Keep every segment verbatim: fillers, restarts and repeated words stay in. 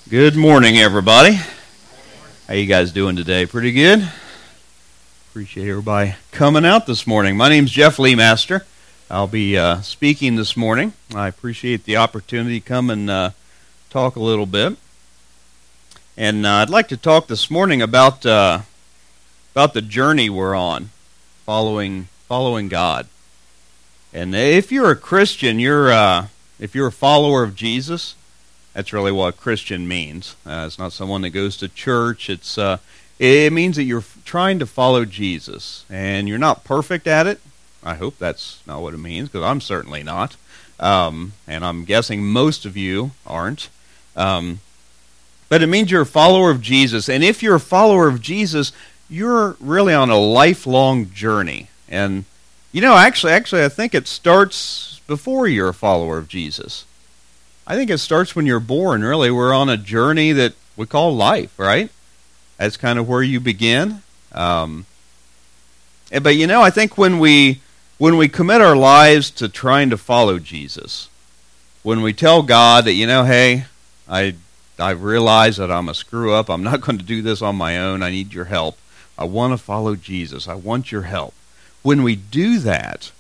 Good morning, everybody. How you guys doing today? Pretty good? Appreciate everybody coming out this morning. My name's Jeff Lee Master. I'll be uh, speaking this morning. I appreciate the opportunity to come and uh, talk a little bit. And uh, I'd like to talk this morning about uh, about the journey we're on, following following God. And if you're a Christian, you're uh, if you're a follower of Jesus, that's really what Christian means. Uh, it's not someone that goes to church. It's uh, it means that you're trying to follow Jesus, and you're not perfect at it. I hope that's not what it means, because I'm certainly not, um, and I'm guessing most of you aren't. Um, but it means you're a follower of Jesus, and if you're a follower of Jesus, you're really on a lifelong journey. And you know, actually, actually, I think it starts before you're a follower of Jesus. I think it starts when you're born, really. We're on a journey that we call life, right? That's kind of where you begin. Um, but, you know, I think when we when we commit our lives to trying to follow Jesus, when we tell God that, you know, hey, I, I realize that I'm a screw-up. I'm not going to do this on my own. I need your help. I want to follow Jesus. I want your help. When we do that,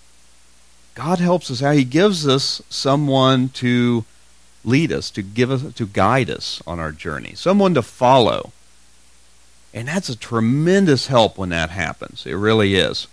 God helps us out. He gives us someone to lead us, to give us, to guide us on our journey, someone to follow. And that's a tremendous help when that happens. It really is.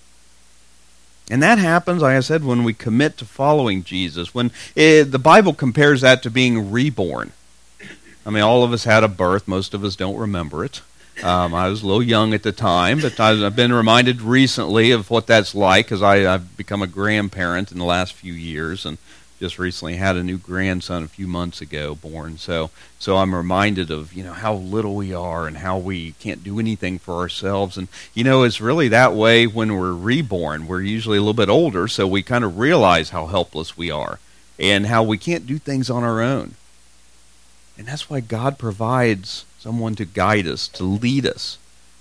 And that happens, like I said, when we commit to following Jesus. When it, the Bible compares that to being reborn. I mean, all of us had a birth. Most of us don't remember it. Um, I was a little young at the time, but I've been reminded recently of what that's like, because I've become a grandparent in the last few years, and just recently had a new grandson a few months ago born. So, so I'm reminded of, you know, how little we are and how we can't do anything for ourselves. And, you know, it's really that way when we're reborn. We're usually a little bit older, so we kind of realize how helpless we are and how we can't do things on our own. And that's why God provides someone to guide us, to lead us.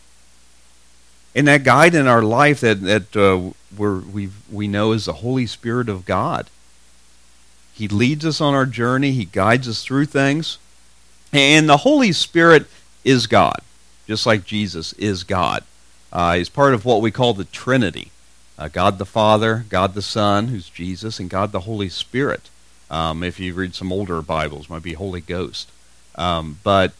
And that guide in our life that that uh, we're, we we know is the Holy Spirit of God. He leads us on our journey. He guides us through things. And the Holy Spirit is God, just like Jesus is God. Uh, he's part of what we call the Trinity. Uh, God the Father, God the Son, who's Jesus, and God the Holy Spirit. Um, if you read some older Bibles, it might be Holy Ghost. Um, but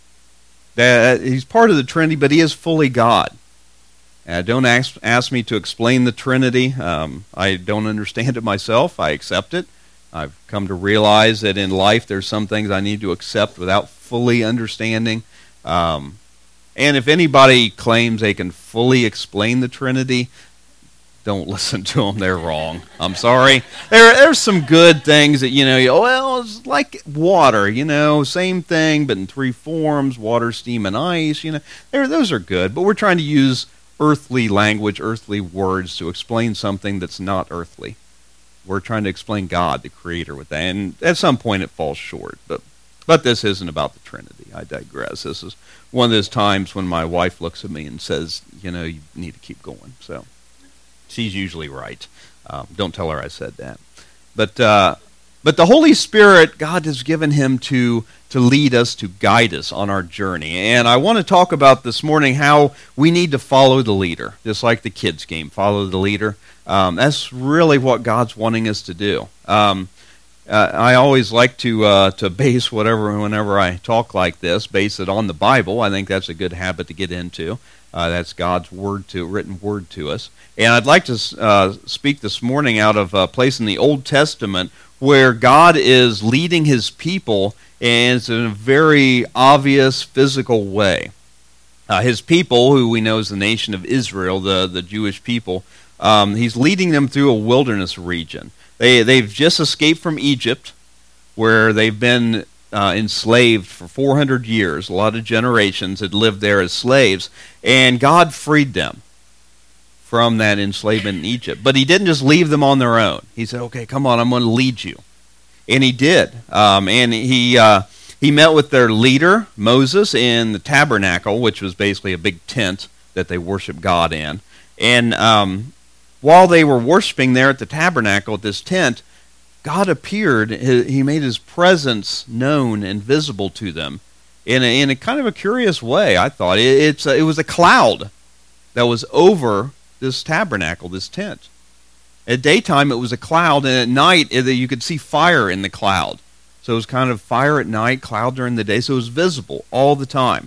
that he's part of the Trinity, but he is fully God. Uh, don't ask, ask me to explain the Trinity. Um, I don't understand it myself. I accept it. I've come to realize that in life there's some things I need to accept without fully understanding. Um, and if anybody claims they can fully explain the Trinity, don't listen to them. They're wrong. I'm sorry. There, there's some good things that, you know, you, well, it's like water, you know, same thing, but in three forms, water, steam, and ice, you know. There, those are good, but we're trying to use earthly language, earthly words to explain something that's not earthly. We're trying to explain God, the Creator, with that, and at some point it falls short, but but this isn't about the Trinity. I digress. This is one of those times when my wife looks at me and says, you know, you need to keep going, so. She's usually right. Um, don't tell her I said that. But uh, but the Holy Spirit, God has given him to, to lead us, to guide us on our journey. And I want to talk about this morning how we need to follow the leader, just like the kids game, follow the leader. Um, that's really what God's wanting us to do. Um, uh, I always like to uh, to base whatever, whenever I talk like this, base it on the Bible. I think that's a good habit to get into. Uh, that's God's word to written word to us. And I'd like to uh, speak this morning out of a place in the Old Testament where God is leading his people, and it's in a very obvious physical way. Uh, his people, who we know is the nation of Israel, the, the Jewish people, um, he's leading them through a wilderness region. They, they've just escaped from Egypt, where they've been Uh, enslaved for four hundred years. A lot of generations had lived there as slaves, and God freed them from that enslavement in Egypt. But he didn't just leave them on their own. He said, okay, come on, I'm going to lead you. And he did. Um, and he uh, he met with their leader, Moses, in the tabernacle, which was basically a big tent that they worshiped God in. And um, while they were worshiping there at the tabernacle, at this tent, God appeared, he made his presence known and visible to them in a, in a kind of a curious way, I thought. It, it's a, it was a cloud that was over this tabernacle, this tent. At daytime, it was a cloud, and at night, it, you could see fire in the cloud. So it was kind of fire at night, cloud during the day, so it was visible all the time.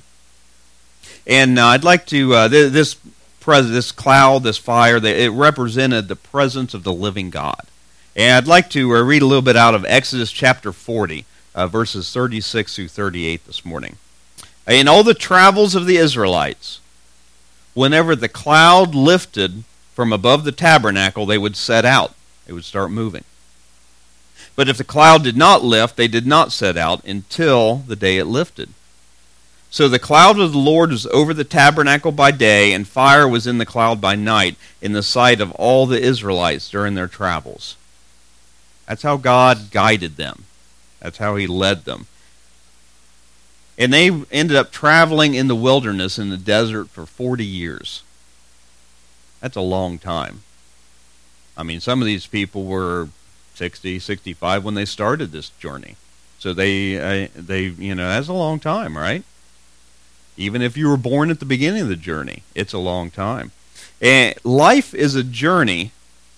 And uh, I'd like to, uh, th- this, pres- this cloud, this fire, they, it represented the presence of the living God. And I'd like to uh, read a little bit out of Exodus chapter forty, uh, verses thirty-six through thirty-eight this morning. In all the travels of the Israelites, whenever the cloud lifted from above the tabernacle, they would set out. They would start moving. But if the cloud did not lift, they did not set out until the day it lifted. So the cloud of the Lord was over the tabernacle by day, and fire was in the cloud by night, in the sight of all the Israelites during their travels. That's how God guided them. That's how he led them. And they ended up traveling in the wilderness in the desert for forty years. That's a long time. I mean, some of these people were sixty, sixty-five when they started this journey. So they, uh, they, you know, that's a long time, right? Even if you were born at the beginning of the journey, it's a long time. And life is a journey.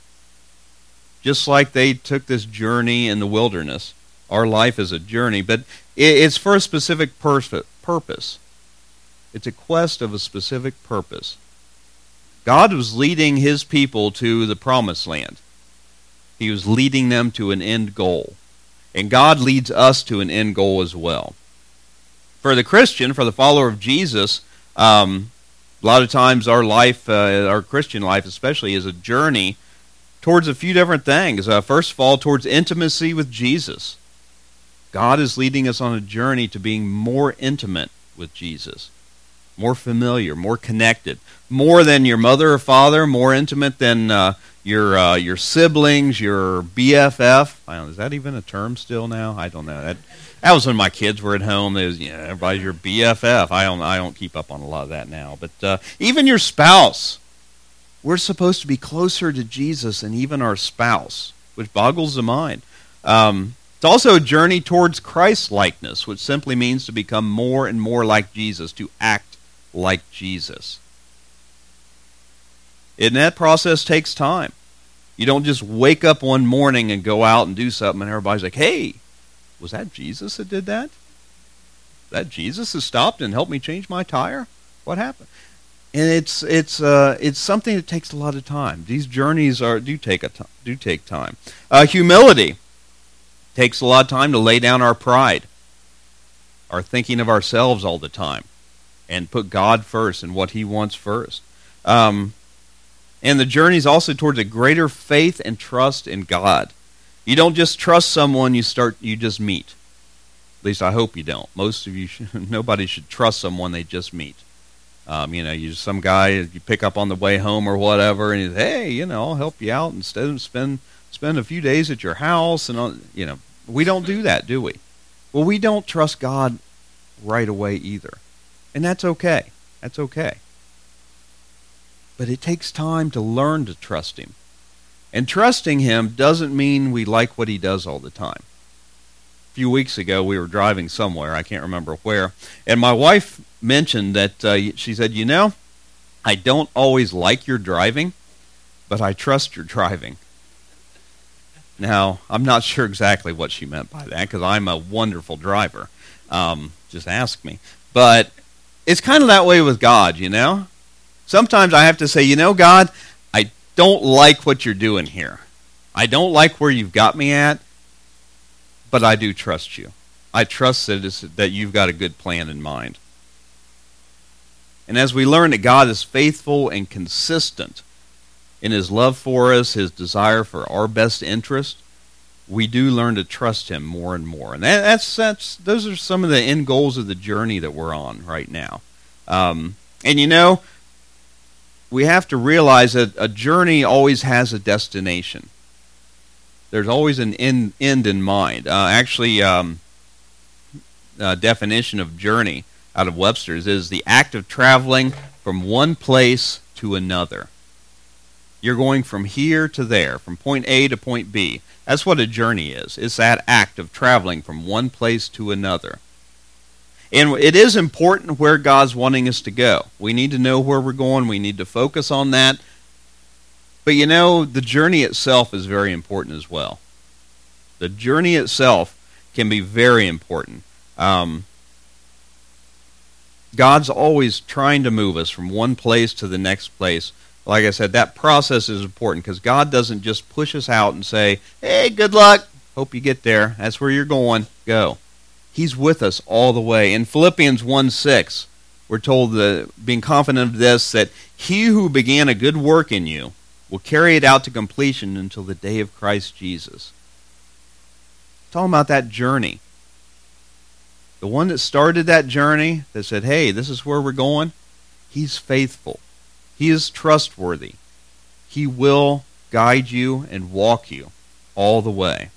Just like they took this journey in the wilderness, our life is a journey, but it's for a specific purpose. It's a quest of a specific purpose. God was leading his people to the promised land. He was leading them to an end goal. And God leads us to an end goal as well. For the Christian, for the follower of Jesus, um, a lot of times our life, uh, our Christian life especially, is a journey towards a few different things. Uh, first of all, towards intimacy with Jesus. God is leading us on a journey to being more intimate with Jesus. More familiar, more connected. More than your mother or father, more intimate than uh, your uh, your siblings, your B F F. I don't know, is that even a term still now? I don't know. That that was when my kids were at home. It was, you know, everybody's your B F F. I don't I don't keep up on a lot of that now. But uh, even your spouse. We're supposed to be closer to Jesus than even our spouse, which boggles the mind. Um, it's also a journey towards Christ-likeness, which simply means to become more and more like Jesus, to act like Jesus. And that process takes time. You don't just wake up one morning and go out and do something, and everybody's like, hey, was that Jesus that did that? That Jesus that stopped and helped me change my tire? What happened? And it's it's uh, it's something that takes a lot of time. These journeys are do take a t- do take time. Uh, humility takes a lot of time to lay down our pride, our thinking of ourselves all the time, and put God first and what He wants first. Um, and the journey is also towards a greater faith and trust in God. You don't just trust someone you start you just meet. At least I hope you don't. Most of you, should, nobody should trust someone they just meet. Um, you know, you some guy you pick up on the way home or whatever, and he's, hey, you know, I'll help you out instead of spend spend a few days at your house, and all, you know, we don't do that, do we? Well, we don't trust God right away either, and that's okay. That's okay. But it takes time to learn to trust Him, and trusting Him doesn't mean we like what He does all the time. A few weeks ago, we were driving somewhere, I can't remember where, and my wife mentioned that uh, she said, you know, I don't always like your driving, but I trust your driving. Now, I'm not sure exactly what she meant by that, because I'm a wonderful driver. Um, just ask me. But it's kind of that way with God, you know? Sometimes I have to say, you know, God, I don't like what you're doing here. I don't like where you've got me at, but I do trust you. I trust that, it's, that you've got a good plan in mind. And as we learn that God is faithful and consistent in His love for us, His desire for our best interest, we do learn to trust Him more and more. And that, that's that's those are some of the end goals of the journey that we're on right now. Um, and you know, we have to realize that a journey always has a destination. There's always an end, end in mind. Uh, actually, um, uh, definition of journey out of Webster's is the act of traveling from one place to another. You're going from here to there, from point A to point B. That's what a journey is. It's that act of traveling from one place to another. And it is important where God's wanting us to go. We need to know where we're going. We need to focus on that. But you know, the journey itself is very important as well. The journey itself can be very important. Um, God's always trying to move us from one place to the next place. Like I said, that process is important because God doesn't just push us out and say, hey, good luck, hope you get there. That's where you're going. Go. He's with us all the way. In Philippians one six, we're told, that, being confident of this, that he who began a good work in you will carry it out to completion until the day of Christ Jesus. Talking about that journey. The one that started that journey, that said, hey, this is where we're going, he's faithful. He is trustworthy. He will guide you and walk you all the way.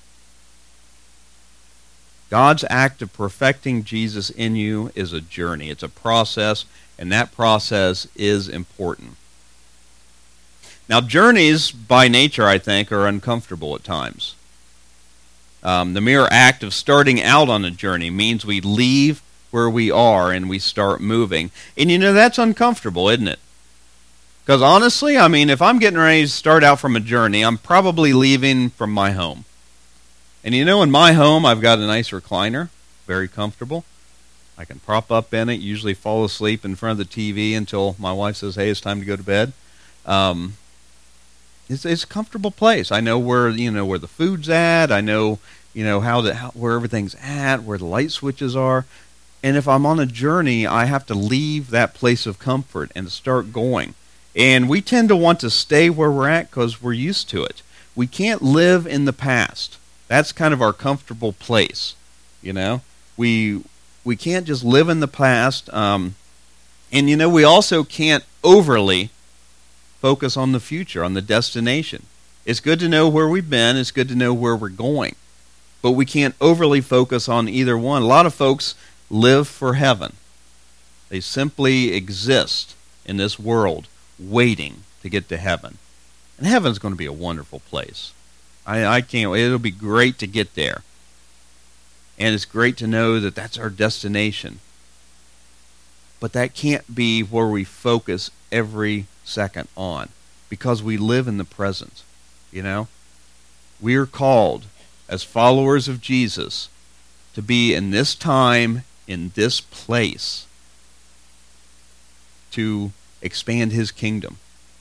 God's act of perfecting Jesus in you is a journey. It's a process, and that process is important. Now, journeys by nature, I think, are uncomfortable at times. Um, the mere act of starting out on a journey means we leave where we are and we start moving. And you know, that's uncomfortable, isn't it? Because honestly, I mean, if I'm getting ready to start out from a journey, I'm probably leaving from my home. And you know, in my home, I've got a nice recliner, very comfortable. I can prop up in it, usually fall asleep in front of the T V until my wife says, hey, it's time to go to bed. Um, it's, it's a comfortable place. I know where, you know, where the food's at. I know, you know, how, the, how where everything's at, where the light switches are. And if I'm on a journey, I have to leave that place of comfort and start going. And we tend to want to stay where we're at because we're used to it. We can't live in the past. That's kind of our comfortable place, you know. We we can't just live in the past. Um, and, you know, we also can't overly focus on the future, on the destination. It's good to know where we've been. It's good to know where we're going. But we can't overly focus on either one. A lot of folks live for heaven. They simply exist in this world, waiting to get to heaven. And heaven's going to be a wonderful place. I, I can't, it'll be great to get there. And it's great to know that that's our destination. But that can't be where we focus every second on, because we live in the present, you know? We are called, as followers of Jesus, to be in this time, in this place, to expand his kingdom.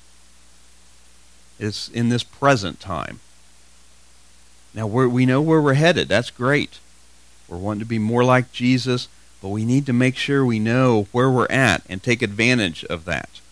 It's in this present time. Now, we're, we know where we're headed. That's great. We're wanting to be more like Jesus, but we need to make sure we know where we're at and take advantage of that.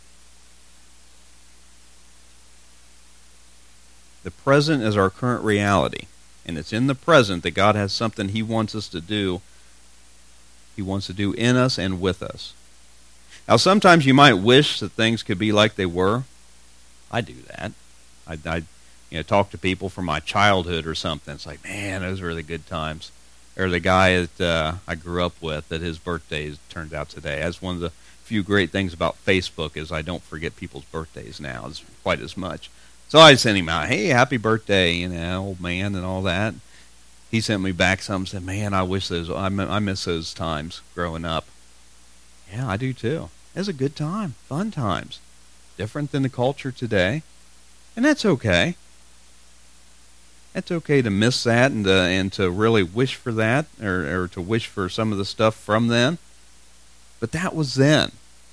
The present is our current reality, and it's in the present that God has something he wants us to do. He wants to do in us and with us. Now, sometimes you might wish that things could be like they were. I do that. I, I you know, talk to people from my childhood or something. It's like, man, those were the good times. Or the guy that uh, I grew up with, that his birthday turned out today. That's one of the few great things about Facebook, is I don't forget people's birthdays now as quite as much. So I sent him out, hey, happy birthday, you know, old man, and all that. He sent me back some, said, man, I wish those, I miss those times growing up. Yeah, I do too. It was a good time, fun times. Different than the culture today. And that's okay. It's okay to miss that and to, and to really wish for that, or, or to wish for some of the stuff from then. But that was then.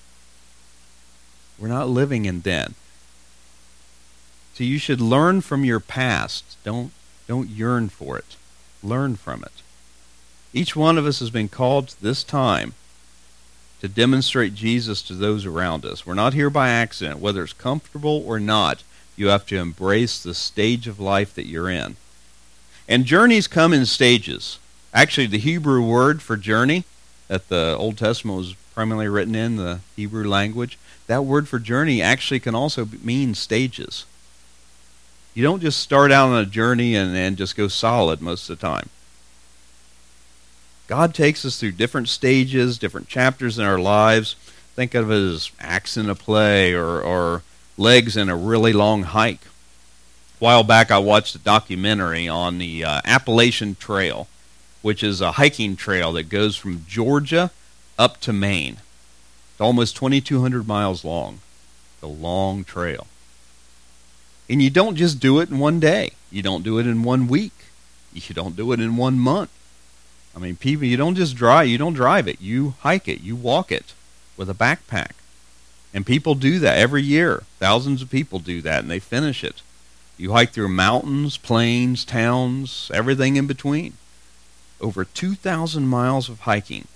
We're not living in then. So you should learn from your past. Don't, don't yearn for it. Learn from it. Each one of us has been called to this time to demonstrate Jesus to those around us. We're not here by accident. Whether it's comfortable or not, you have to embrace the stage of life that you're in. And journeys come in stages. Actually, the Hebrew word for journey that the Old Testament was primarily written in, the Hebrew language, that word for journey actually can also mean stages. You don't just start out on a journey and, and just go solid most of the time. God takes us through different stages, different chapters in our lives. Think of it as acts in a play, or, or legs in a really long hike. A while back I watched a documentary on the uh, Appalachian Trail, which is a hiking trail that goes from Georgia up to Maine. It's almost twenty-two hundred miles long. It's a long trail. And you don't just do it in one day. You don't do it in one week. You don't do it in one month. I mean, people, you don't just drive, you don't drive it. You hike it. You walk it with a backpack. And people do that every year. Thousands of people do that, and they finish it. You hike through mountains, plains, towns, everything in between. Over two thousand miles of hiking.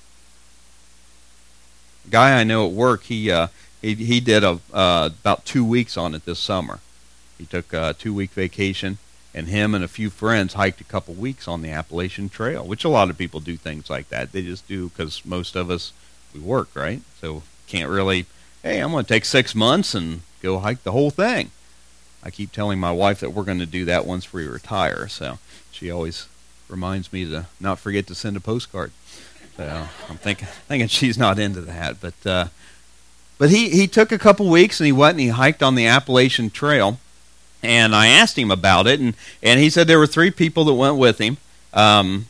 A guy I know at work, he uh, he, he did a, uh, about two weeks on it this summer. He took a two-week vacation, and him and a few friends hiked a couple weeks on the Appalachian Trail, which a lot of people do things like that. They just do because most of us, we work, right? So can't really, hey, I'm going to take six months and go hike the whole thing. I keep telling my wife that we're going to do that once we retire, so she always reminds me to not forget to send a postcard. So I'm thinking, thinking she's not into that, but uh, but he, he took a couple weeks and he went and he hiked on the Appalachian Trail. And I asked him about it, and, and he said there were three people that went with him. Um,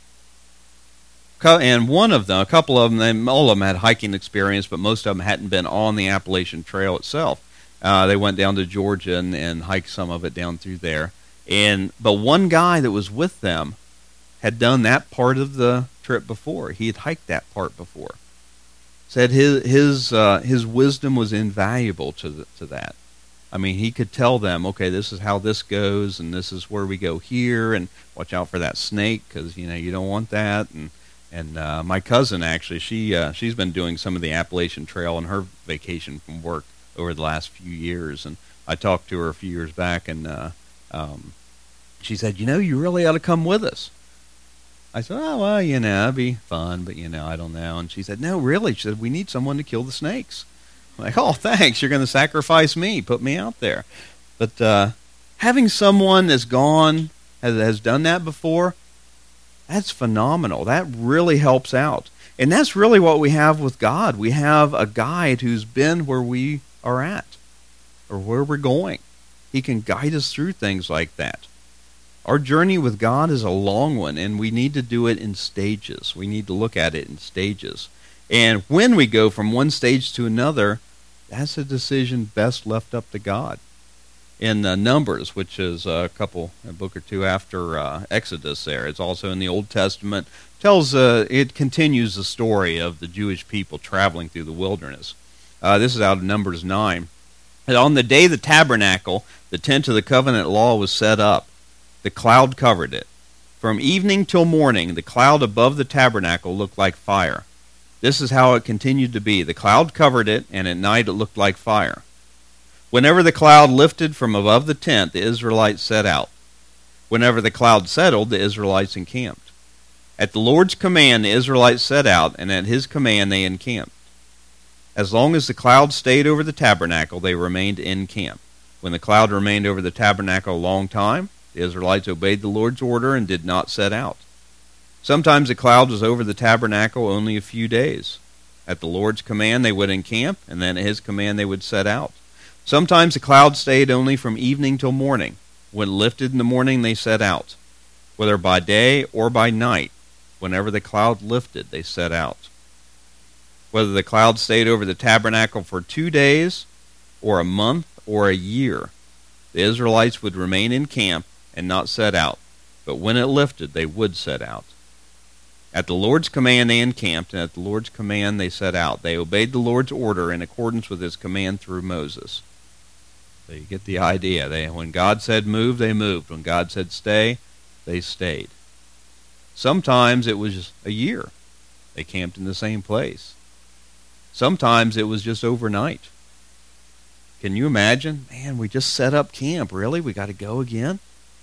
and one of them, a couple of them, they, all of them had hiking experience, but most of them hadn't been on the Appalachian Trail itself. Uh, they went down to Georgia and, and hiked some of it down through there. And but one guy that was with them had done that part of the trip before. He had hiked that part before. Said his his uh, his wisdom was invaluable to the, to that. I mean, he could tell them, okay, this is how this goes, and this is where we go here, and watch out for that snake because you know you don't want that. And and uh, my cousin actually, she uh, she's been doing some of the Appalachian Trail on her vacation from work over the last few years, and I talked to her a few years back, and uh, um, she said, you know, you really ought to come with us. I said, oh well, you know, it'd be fun, but you know, I don't know. And she said, no, really. She said, we need someone to kill the snakes. I'm like, oh, thanks. You're going to sacrifice me. Put me out there. But uh, having someone that's gone, has, has done that before, that's phenomenal. That really helps out. And that's really what we have with God. We have a guide who's been where we are at or where we're going. He can guide us through things like that. Our journey with God is a long one, and we need to do it in stages. We need to look at it in stages. And when we go from one stage to another, that's a decision best left up to God. In uh, Numbers, which is a couple, a book or two after uh, Exodus there, it's also in the Old Testament, tells, uh, it continues the story of the Jewish people traveling through the wilderness. Uh, this is out of Numbers nine. And on the day the tabernacle, the tent of the covenant law, was set up, the cloud covered it. From evening till morning, the cloud above the tabernacle looked like fire. This is how it continued to be. The cloud covered it, and at night it looked like fire. Whenever the cloud lifted from above the tent, the Israelites set out. Whenever the cloud settled, the Israelites encamped. At the Lord's command, the Israelites set out, and at his command they encamped. As long as the cloud stayed over the tabernacle, they remained in camp. When the cloud remained over the tabernacle a long time, the Israelites obeyed the Lord's order and did not set out. Sometimes the cloud was over the tabernacle only a few days. At the Lord's command they would encamp, and then at his command they would set out. Sometimes the cloud stayed only from evening till morning. When lifted in the morning they set out. Whether by day or by night, whenever the cloud lifted, they set out. Whether the cloud stayed over the tabernacle for two days, or a month, or a year, the Israelites would remain in camp and not set out. But when it lifted, they would set out. At the Lord's command they encamped, and at the Lord's command they set out. They obeyed the Lord's order in accordance with his command through Moses. So you get the idea. They, when God said move, they moved. When God said stay, they stayed. Sometimes it was a year. They camped in the same place. Sometimes it was just overnight. Can you imagine? Man, we just set up camp. Really? We got to go again?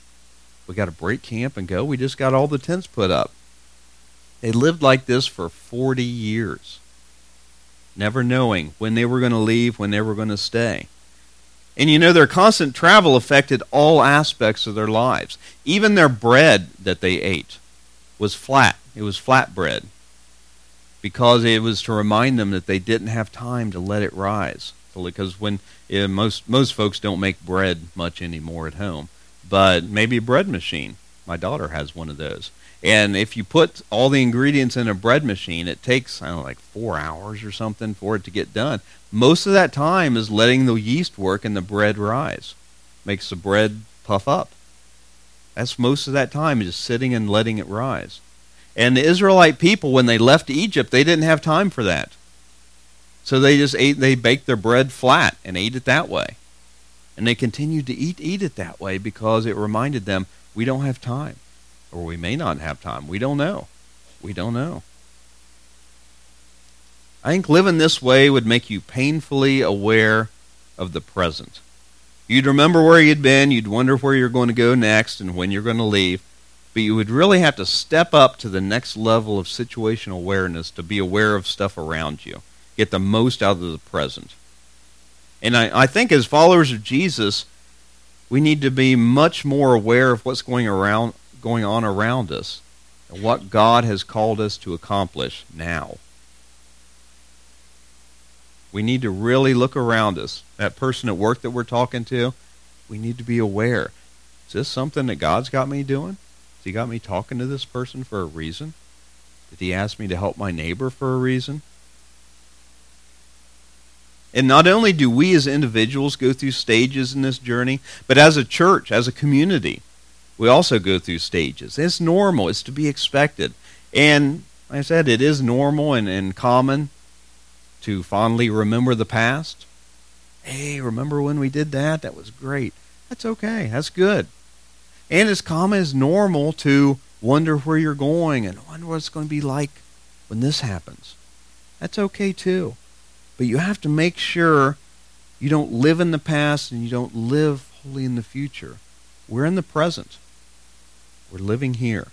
We got to break camp and go? We just got all the tents put up. They lived like this for forty years, never knowing when they were going to leave, when they were going to stay. And you know, their constant travel affected all aspects of their lives. Even their bread that they ate was flat. It was flat bread, because it was to remind them that they didn't have time to let it rise. because when yeah, most most folks don't make bread much anymore at home, but maybe a bread machine. My daughter has one of those. And if you put all the ingredients in a bread machine, it takes, I don't know, like four hours or something for it to get done. Most of that time is letting the yeast work and the bread rise. Makes the bread puff up. That's most of that time, is just sitting and letting it rise. And the Israelite people, when they left Egypt, they didn't have time for that. So they just ate, they baked their bread flat and ate it that way. And they continued to eat, eat it that way because it reminded them, we don't have time. Or we may not have time. We don't know. We don't know. I think living this way would make you painfully aware of the present. You'd remember where you'd been, you'd wonder where you're going to go next and when you're going to leave, but you would really have to step up to the next level of situational awareness to be aware of stuff around you. Get the most out of the present. And I, I think as followers of Jesus, we need to be much more aware of what's going around going on around us and what God has called us to accomplish now. We need to really look around us. That person at work that we're talking to, we need to be aware. Is this something that God's got me doing? Has He got me talking to this person for a reason? Did He ask me to help my neighbor for a reason? And not only do we as individuals go through stages in this journey, but as a church, as a community, we also go through stages. It's normal. It's to be expected. And like I said, it is normal and, and common to fondly remember the past. Hey, remember when we did that? That was great. That's okay. That's good. And it's common, as normal to wonder where you're going and wonder what it's going to be like when this happens. That's okay too. But you have to make sure you don't live in the past and you don't live wholly in the future. We're in the present. We're living here.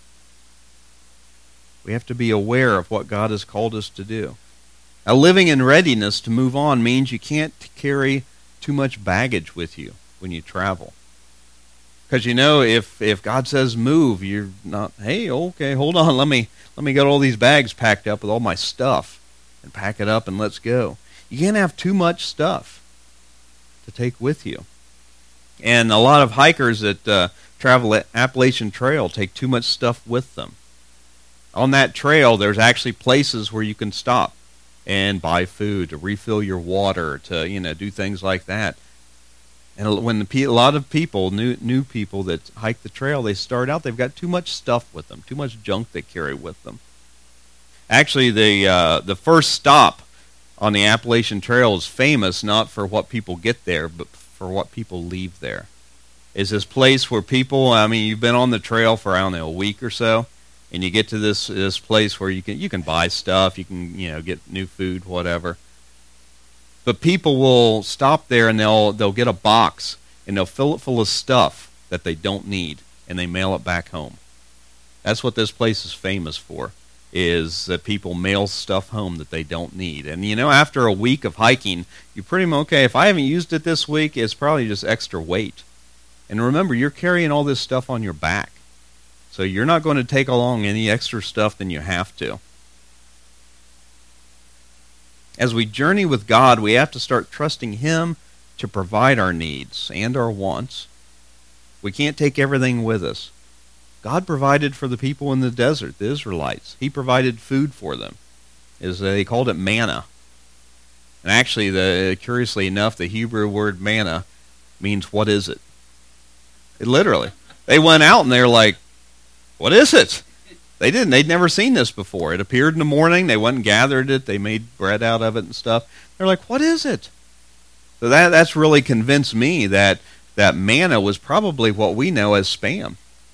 We have to be aware of what God has called us to do. Now, living in readiness to move on means you can't carry too much baggage with you when you travel. Because you know, if if God says move, you're not, hey, okay, hold on, let me let me get all these bags packed up with all my stuff and pack it up and let's go. You can't have too much stuff to take with you. And a lot of hikers that uh, travel at Appalachian Trail take too much stuff with them. On that trail, there's actually places where you can stop and buy food, to refill your water, to, you know, do things like that. And when the, a lot of people, new new people that hike the trail, they start out, they've got too much stuff with them, too much junk they carry with them. Actually, the uh, the first stop on the Appalachian Trail is famous not for what people get there, but for what people leave there. Is this place where people, I mean, you've been on the trail for, I don't know, a week or so, and you get to this this place where you can you can buy stuff, you can, you know, get new food, whatever. But people will stop there and they'll they'll get a box and they'll fill it full of stuff that they don't need and they mail it back home. That's what this place is famous for, is that people mail stuff home that they don't need. And you know, after a week of hiking, you're pretty much okay. If I haven't used it this week, it's probably just extra weight. And remember, you're carrying all this stuff on your back. So you're not going to take along any extra stuff than you have to. As we journey with God, we have to start trusting Him to provide our needs and our wants. We can't take everything with us. God provided for the people in the desert, the Israelites. He provided food for them. Is they called it manna. And actually, the curiously enough, the Hebrew word manna means, what is it? It literally. They went out and they're like, what is it? They didn't. They'd never seen this before. It appeared in the morning. They went and gathered it. They made bread out of it and stuff. They're like, what is it? So that that's really convinced me that that manna was probably what we know as Spam.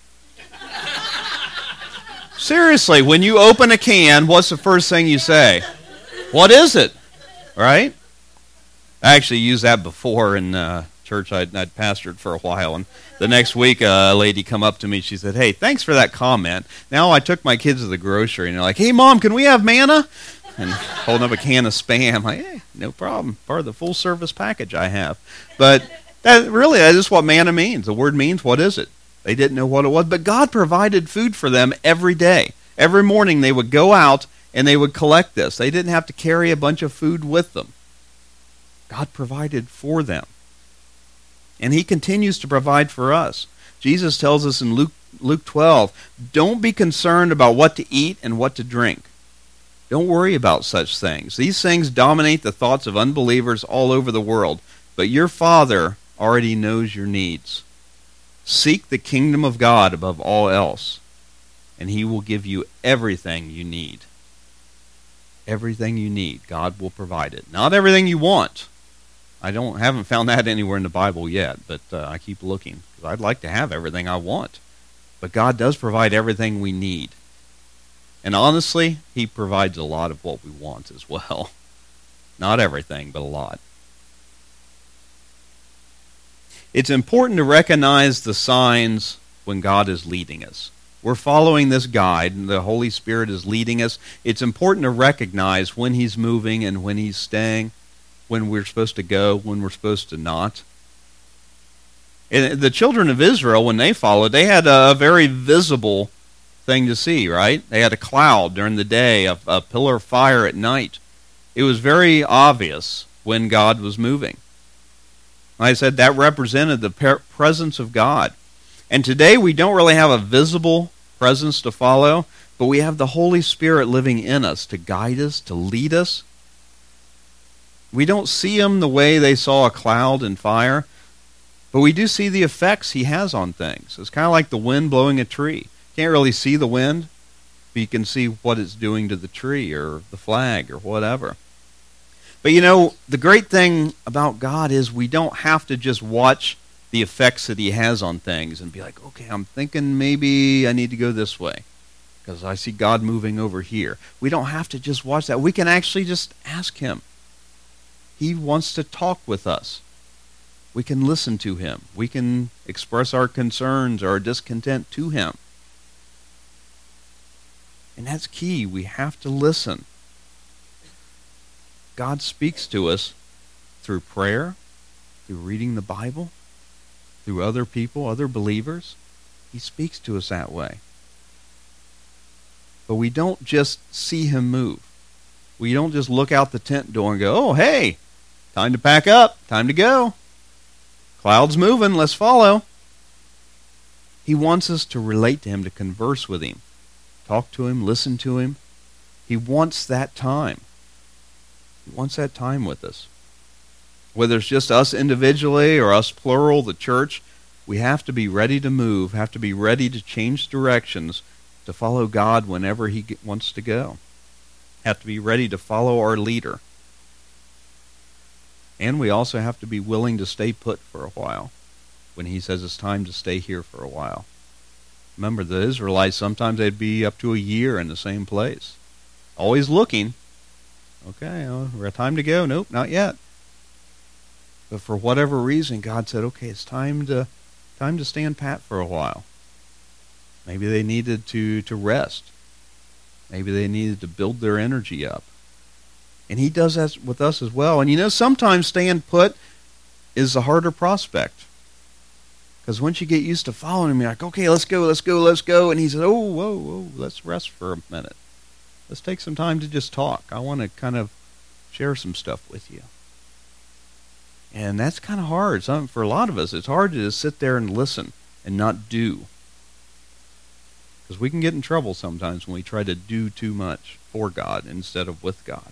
Seriously, when you open a can, what's the first thing you say? What is it? Right? I actually used that before in uh, church. I'd, I'd pastored for a while, and the next week uh, a lady come up to me. She said, hey, thanks for that comment. Now I took my kids to the grocery, and they're like, hey, Mom, can we have manna? And holding up a can of Spam. I'm like, hey, no problem. Part of the full-service package I have. But that really, that is what manna means. The word means, what is it? They didn't know what it was, but God provided food for them every day. Every morning they would go out and they would collect this. They didn't have to carry a bunch of food with them. God provided for them. And he continues to provide for us. Jesus tells us in Luke, Luke twelve, don't be concerned about what to eat and what to drink. Don't worry about such things. These things dominate the thoughts of unbelievers all over the world, but your Father already knows your needs. Seek the kingdom of God above all else, and he will give you everything you need. Everything you need, God will provide it. Not everything you want. I don't haven't found that anywhere in the Bible yet, but uh, I keep looking, because I'd like to have everything I want. But God does provide everything we need. And honestly, he provides a lot of what we want as well. Not everything, but a lot. It's important to recognize the signs when God is leading us. We're following this guide, and the Holy Spirit is leading us. It's important to recognize when he's moving and when he's staying, when we're supposed to go, when we're supposed to not. And the children of Israel, when they followed, they had a very visible thing to see, right? They had a cloud during the day, a, a pillar of fire at night. It was very obvious when God was moving. Like I said, that represented the per- presence of God. And today we don't really have a visible presence to follow, but we have the Holy Spirit living in us to guide us, to lead us. We don't see him the way they saw a cloud and fire, but we do see the effects he has on things. It's kind of like the wind blowing a tree. Can't really see the wind, but you can see what it's doing to the tree or the flag or whatever. But you know, the great thing about God is we don't have to just watch the effects that he has on things and be like, okay, I'm thinking maybe I need to go this way because I see God moving over here. We don't have to just watch that. We can actually just ask him. He wants to talk with us. We can listen to him. We can express our concerns or our discontent to him. And that's key. We have to listen. God speaks to us through prayer, through reading the Bible, through other people, other believers. He speaks to us that way. But we don't just see him move. We don't just look out the tent door and go, oh, hey, time to pack up, time to go. Cloud's moving, let's follow. He wants us to relate to him, to converse with him, talk to him, listen to him. He wants that time. He wants that time with us. Whether it's just us individually or us plural, the church, we have to be ready to move, have to be ready to change directions, to follow God whenever he wants to go. Have to be ready to follow our leader. And we also have to be willing to stay put for a while when he says it's time to stay here for a while. Remember, the Israelites, sometimes they'd be up to a year in the same place. Always looking. Okay, well, we're time to go. Nope, not yet. But for whatever reason, God said, okay, it's time to time to stand pat for a while. Maybe they needed to, to rest. Maybe they needed to build their energy up. And he does that with us as well. And you know, sometimes staying put is a harder prospect. Because once you get used to following him, you're like, okay, let's go, let's go, let's go. And he says, oh, whoa, whoa, let's rest for a minute. Let's take some time to just talk. I want to kind of share some stuff with you. And that's kind of hard. Some, for a lot of us, it's hard to just sit there and listen and not do. Because we can get in trouble sometimes when we try to do too much for God instead of with God.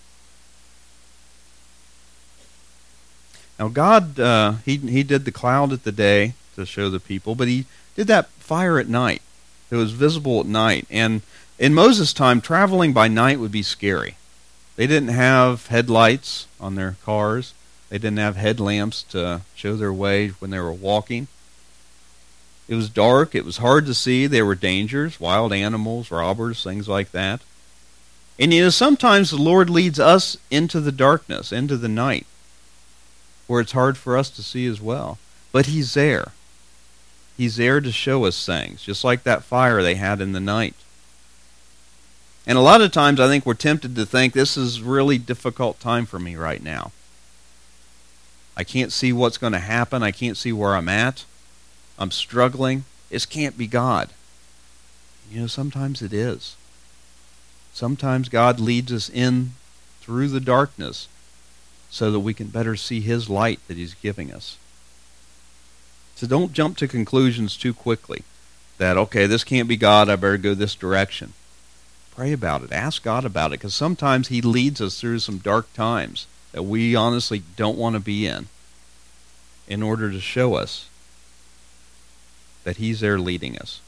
Now God, uh, he he did the cloud at the day to show the people, but he did that fire at night. It was visible at night. And in Moses' time, traveling by night would be scary. They didn't have headlights on their cars. They didn't have headlamps to show their way when they were walking. It was dark. It was hard to see. There were dangers, wild animals, robbers, things like that. And you know, sometimes the Lord leads us into the darkness, into the night, where it's hard for us to see as well. But he's there. He's there to show us things, just like that fire they had in the night. And a lot of times I think we're tempted to think this is a really difficult time for me right now. I can't see what's going to happen. I can't see where I'm at. I'm struggling. This can't be God. You know, sometimes it is. Sometimes God leads us in through the darkness so that we can better see his light that he's giving us. So don't jump to conclusions too quickly that, okay, this can't be God, I better go this direction. Pray about it. Ask God about it, because sometimes he leads us through some dark times that we honestly don't want to be in, in order to show us that he's there leading us.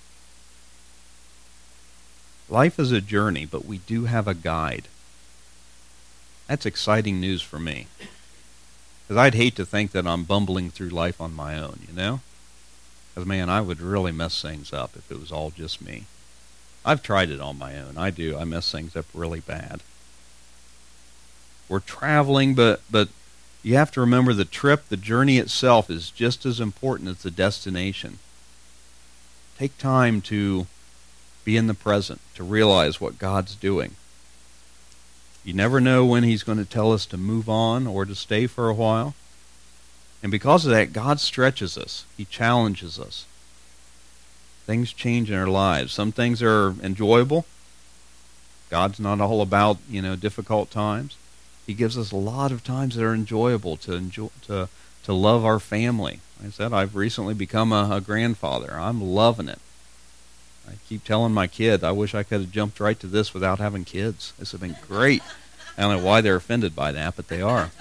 Life is a journey, but we do have a guide. That's exciting news for me. Because I'd hate to think that I'm bumbling through life on my own, you know? Because, man, I would really mess things up if it was all just me. I've tried it on my own. I do. I mess things up really bad. We're traveling, but, but you have to remember the trip, the journey itself is just as important as the destination. Take time to be in the present, to realize what God's doing. You never know when he's going to tell us to move on or to stay for a while. And because of that, God stretches us. He challenges us. Things change in our lives. Some things are enjoyable. God's not all about, you know, difficult times. He gives us a lot of times that are enjoyable to enjoy, to to love our family. Like I said, I've recently become a, a grandfather. I'm loving it. I keep telling my kid, I wish I could have jumped right to this without having kids. This would have been great. I don't know why they're offended by that, but they are.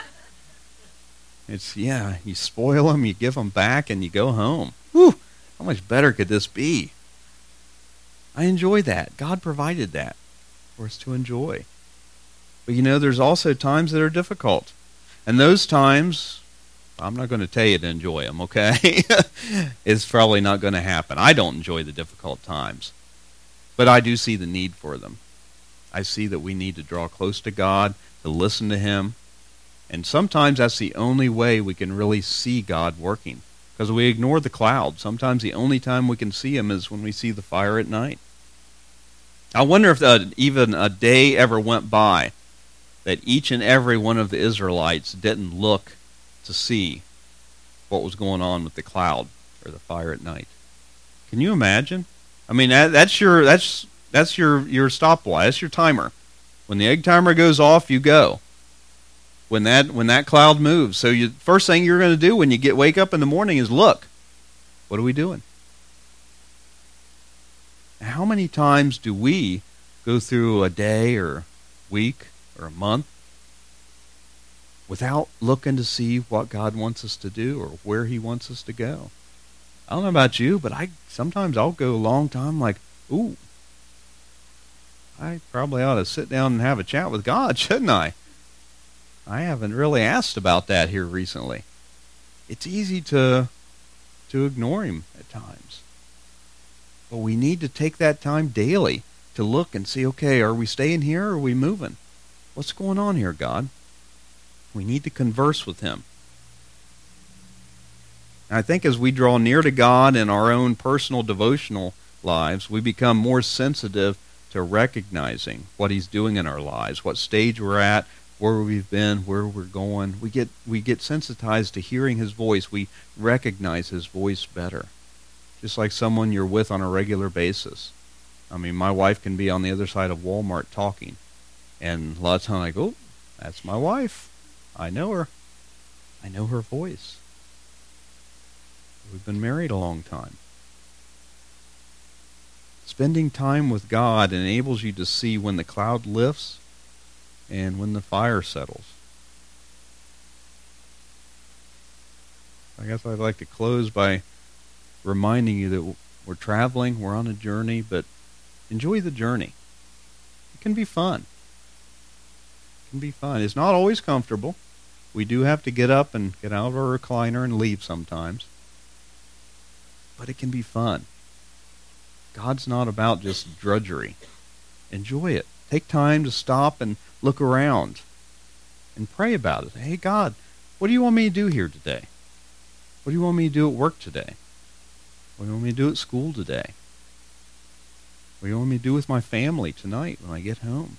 It's, yeah, you spoil them, you give them back, and you go home. Whew, how much better could this be? I enjoy that. God provided that for us to enjoy. But you know, there's also times that are difficult. And those times, I'm not going to tell you to enjoy them, okay? It's probably not going to happen. I don't enjoy the difficult times. But I do see the need for them. I see that we need to draw close to God, to listen to him. And sometimes that's the only way we can really see God working. Because we ignore the cloud. Sometimes the only time we can see him is when we see the fire at night. I wonder if uh, even a day ever went by that each and every one of the Israelites didn't look to see what was going on with the cloud or the fire at night. Can you imagine? I mean, that, that's your that's that's your your stopwatch. That's your timer. When the egg timer goes off, you go. When that when that cloud moves, so you first thing you're going to do when you get wake up in the morning is look. What are we doing? How many times do we go through a day or week or a month without looking to see what God wants us to do or where he wants us to go? I don't know about you, but I sometimes I'll go a long time like, ooh, I probably ought to sit down and have a chat with God, shouldn't I? I haven't really asked about that here recently. It's easy to to ignore him at times. But we need to take that time daily to look and see, okay, are we staying here or are we moving? What's going on here, God? We need to converse with him. And I think as we draw near to God in our own personal devotional lives, we become more sensitive to recognizing what he's doing in our lives, what stage we're at, where we've been, where we're going. We get we get sensitized to hearing his voice. We recognize his voice better. Just like someone you're with on a regular basis. I mean, my wife can be on the other side of Walmart talking. And a lot of times I go, oh, that's my wife. I know her. I know her voice. We've been married a long time. Spending time with God enables you to see when the cloud lifts and when the fire settles. I guess I'd like to close by reminding you that we're traveling, we're on a journey, but enjoy the journey. It can be fun. It can be fun. It's not always comfortable. We do have to get up and get out of our recliner and leave sometimes. But it can be fun. God's not about just drudgery. Enjoy it. Take time to stop and look around and pray about it. Hey, God, what do you want me to do here today? What do you want me to do at work today? What do you want me to do at school today? What do you want me to do with my family tonight when I get home?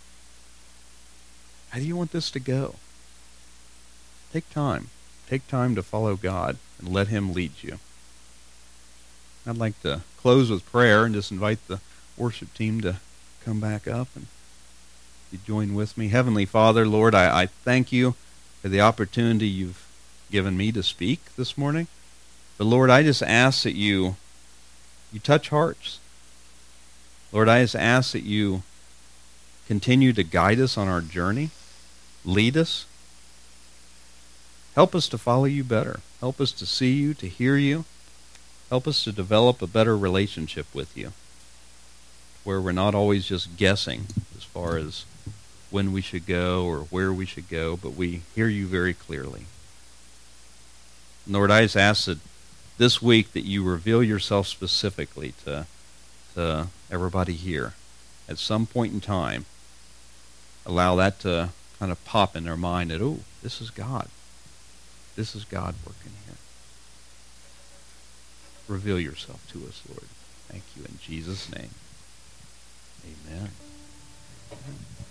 How do you want this to go? Take time. Take time to follow God and let him lead you. I'd like to close with prayer and just invite the worship team to come back up. And You join with me. Heavenly Father, Lord, I, I thank you for the opportunity you've given me to speak this morning. But Lord, I just ask that you you touch hearts. Lord, I just ask that you continue to guide us on our journey, lead us, help us to follow you better, help us to see you, to hear you, help us to develop a better relationship with you, where we're not always just guessing as far as when we should go or where we should go, but we hear you very clearly. Lord, I just ask that this week that you reveal yourself specifically to, to everybody here. At some point in time, allow that to kind of pop in their mind that, oh, this is God. This is God working here. Reveal yourself to us, Lord. Thank you in Jesus' name. Amen.